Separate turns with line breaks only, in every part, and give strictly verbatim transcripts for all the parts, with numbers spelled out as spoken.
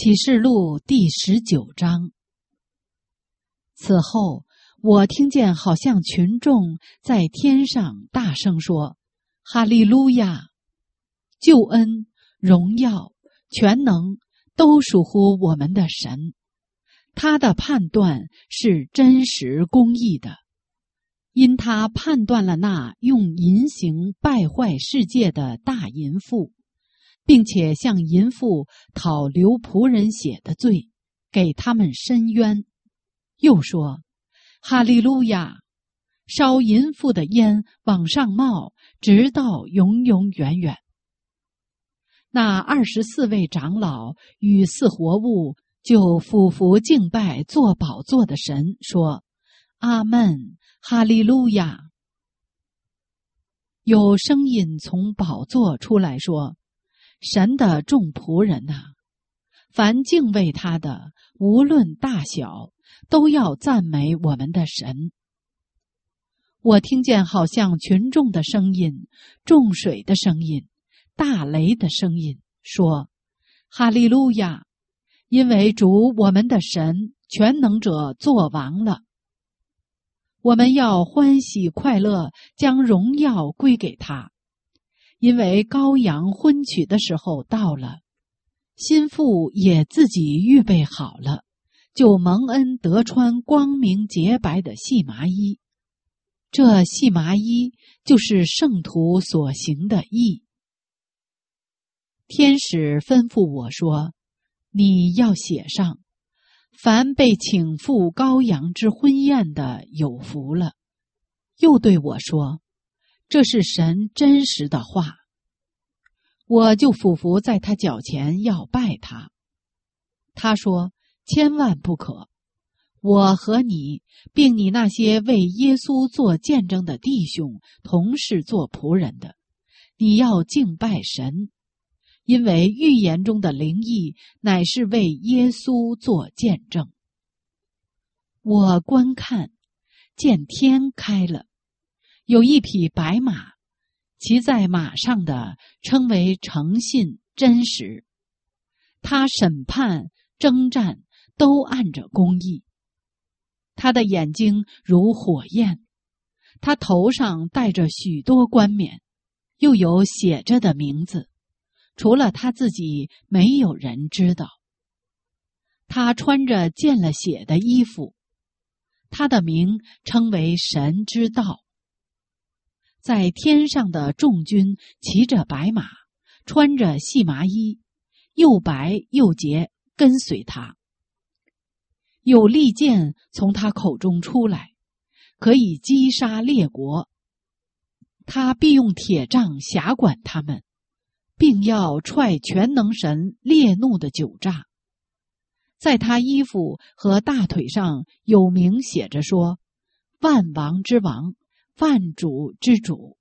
启示录第十九章。此后，我听见好像群众在天上大声说：哈利路亚！救恩、荣耀、全能都属乎我们的神，他的判断是真实公义的，因他判断了那用淫行败坏世界的大淫妇，并且向淫妇讨流仆人血的罪，给他们伸冤。又说：哈利路亚！烧淫妇的烟往上冒，直到永永远远。那二十四位长老与四活物就俯伏敬拜坐宝座的神，说：阿们，哈利路亚！有声音从宝座出来说：神的众仆人哪、啊，凡敬畏他的，无论大小，都要赞美我们的神。我听见好像群众的声音、众水的声音、大雷的声音，说：哈利路亚！因为主我们的神全能者作王了。我们要欢喜快乐，将荣耀归给他，因为羔羊婚娶的时候到了，新妇也自己预备好了，就蒙恩得穿光明洁白的细麻衣。这细麻衣就是圣徒所行的义。天使吩咐我说：你要写上，凡被请赴羔羊之婚宴的有福了。又对我说：这是神真实的话。我就俯伏在他脚前要拜他。他说：千万不可，我和你并你那些为耶稣做见证的弟兄同是做仆人的，你要敬拜神，因为预言中的灵意乃是为耶稣做见证。我观看，见天开了，有一匹白马，骑在马上的称为诚信真实，他审判征战都按着公义。他的眼睛如火焰，他头上戴着许多冠冕，又有写着的名字，除了他自己没有人知道。他穿着见了血的衣服，他的名称为神之道。在天上的众军骑着白马，穿着细麻衣，又白又洁，跟随他。有利剑从他口中出来，可以击杀列国。他必用铁杖辖管他们，并要踹全能神烈怒的酒榨。在他衣服和大腿上有名写着说：万王之王，万主之主。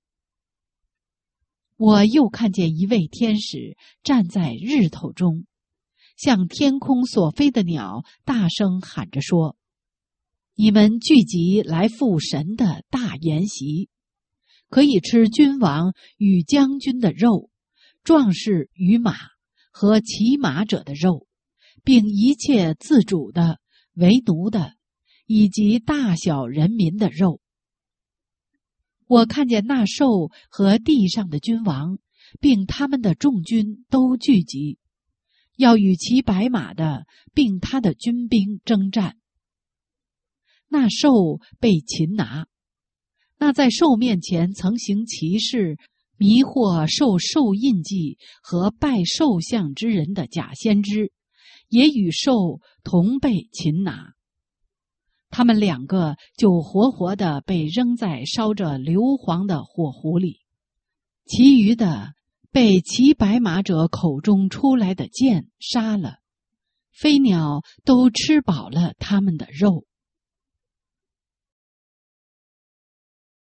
我又看见一位天使站在日头中，向天空所飞的鸟大声喊着说：你们聚集来赴神的大筵席，可以吃君王与将军的肉，壮士与马和骑马者的肉，并一切自主的、为奴的，以及大小人民的肉。我看见那兽和地上的君王，并他们的众军都聚集，要与骑白马的并他的军兵征战。那兽被擒拿，那在兽面前曾行奇事，迷惑受兽印记和拜兽像之人的假先知，也与兽同被擒拿。他们两个就活活的被扔在烧着硫磺的火湖里，其余的被骑白马者口中出来的箭杀了，飞鸟都吃饱了他们的肉。